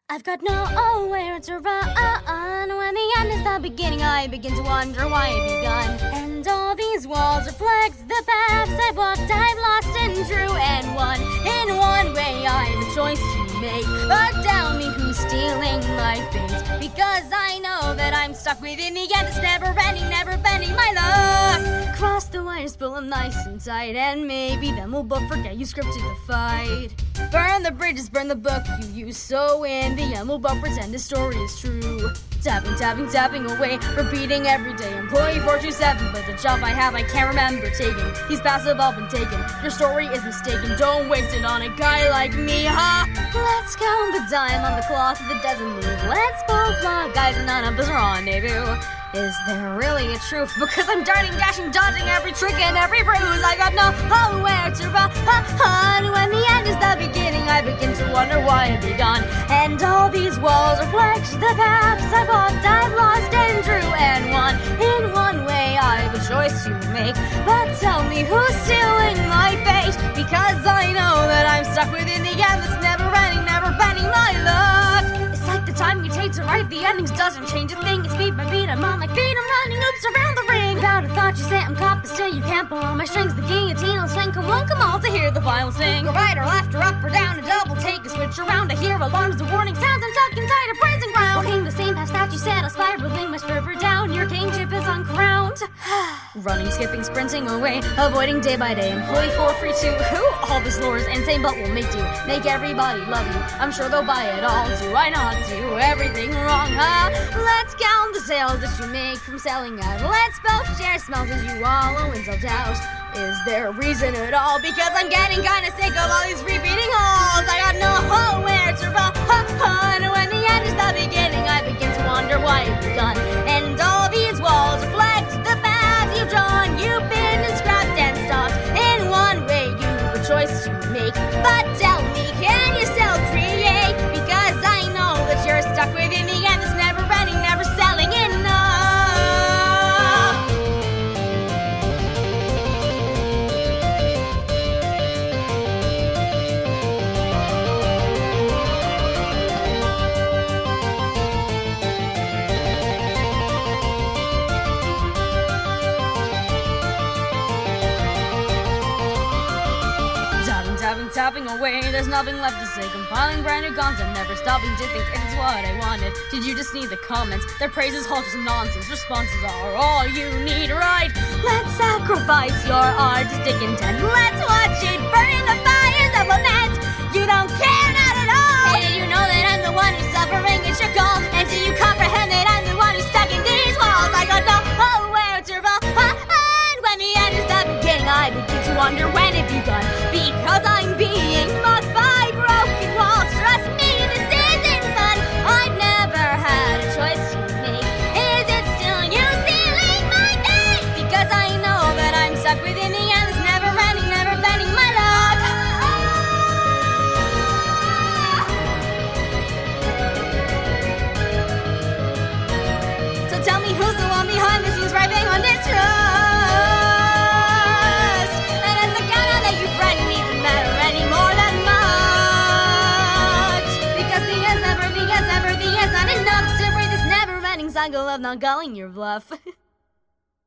I've got nowhere to run. When the end is the beginning, I begin to wonder why I begun. And all these walls reflect the paths I've walked, I've lost and true and won. In one way, I've a choice to make. But tell me who's stealing my fate, because I know that I'm stuck within the end. It's never ending, never bending my luck. Cross the wire, pull them nice and tight, and maybe then we'll both forget you scripted the fight. Burn the bridges, burn the book you used, so in the end we'll both pretend the story is true. Tapping, tapping, tapping away, repeating every day. Employee 427, but the job I have I can't remember taking. These paths have all been taken, your story is mistaken. Don't waste it on a guy like me, huh? Let's count the time on the clock that doesn't move. Let's both log guys and none of us rendezvous. Is there really a truth? Because I'm darting, dashing, dodging every trick and every bruise. I got nowhere to run. When the end is the beginning, I begin to wonder why I begun. And all these walls reflect the paths I've walked, I've lost and drew and won. In one way, I've a choice to make. But tell me who's stealing my fate, because I know that I'm stuck within the end that's never ending, never bending my luck. It's like the time you take to write the endings doesn't change a thing. It's beat by beat, I'm on my feet, I'm running loops around the ring. Without a thought, you say I'm caught, but still you can't pull on my strings. The guillotine will swing, come on to hear the final sing. Go right or left or up or down, a double take, a switch around. I hear alarms, the warning sounds, I'm stuck inside a prison ground. Walking the same path that you said, I'm spiraling much further down. Your kingship is uncrowned. Running, skipping, sprinting away, avoiding day by day. Employee 432, who? All this lore is insane, but will make everybody love you. I'm sure they'll buy it all. Do I not do everything wrong, huh? Let's count the sales that you make from selling out. Let's both share smells as you wallow in self-doubt. Is there a reason at all? Because I'm getting kinda sick of all these repeating halls. I got nowhere to run. When the end is the beginning, I begin to wonder why I've begun. And all these walls reflect the path you've drawn. You've been and scrapped and stopped. In one way, you've a choice to make. But tell me, can you still create? Because I know that you're stuck within the end that's never ending, never selling enough. Tapping away, there's nothing left to say. Compiling brand new content, never stopping to think if it's what I wanted. Did you just need the comments? Their praises all just nonsense. Responses are all you need, right? Let's sacrifice your artistic intent. Let's watch it burn in the fires of lament. You don't care, not at all. Hey, do you know that I'm the one who's suffering? It's your call. And do you comprehend that I'm the one who's stuck in these walls? I got nowhere to run. When the end is the beginning, I begin to wonder when it begun. Because I'm being mocked by broken walls. Trust me, this isn't fun. I've never had a choice to make. Is it still you stealing my fate? Because I know that I'm stuck within the end that's never ending, never bending my luck. So tell me who's the one behind the scenes writing on this road? Cycle of not calling your bluff.